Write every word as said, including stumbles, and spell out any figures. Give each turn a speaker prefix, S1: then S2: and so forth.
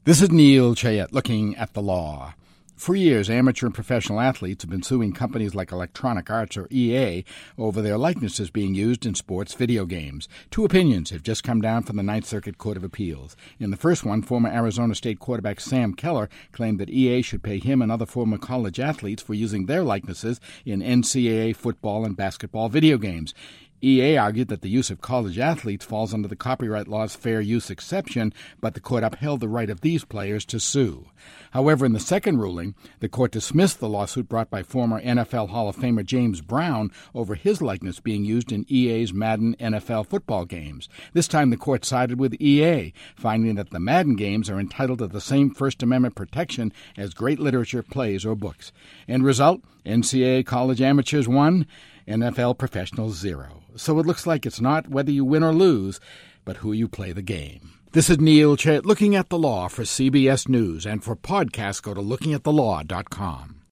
S1: This is Neil Chayet looking at the law. For years, amateur and professional athletes have been suing companies like Electronic Arts or E A over their likenesses being used in sports video games. Two opinions have just come down from the Ninth Circuit Court of Appeals. In the first one, former Arizona State quarterback Sam Keller claimed that E A should pay him and other former college athletes for using their likenesses in N C double A football and basketball video games. E A argued that the use of college athletes falls under the copyright law's fair use exception, but the court upheld the right of these players to sue. However, in the second ruling, the court dismissed the lawsuit brought by former N F L Hall of Famer James Brown over his likeness being used in E A's Madden N F L football games. This time the court sided with E A, finding that the Madden games are entitled to the same First Amendment protection as great literature, plays, or books. End result, N C double A college amateurs won, N F L professionals zero. So it looks like it's not whether you win or lose, but who you play the game. This is Neil Chayet looking at the law for C B S News, and for podcasts go to looking at the law dot com.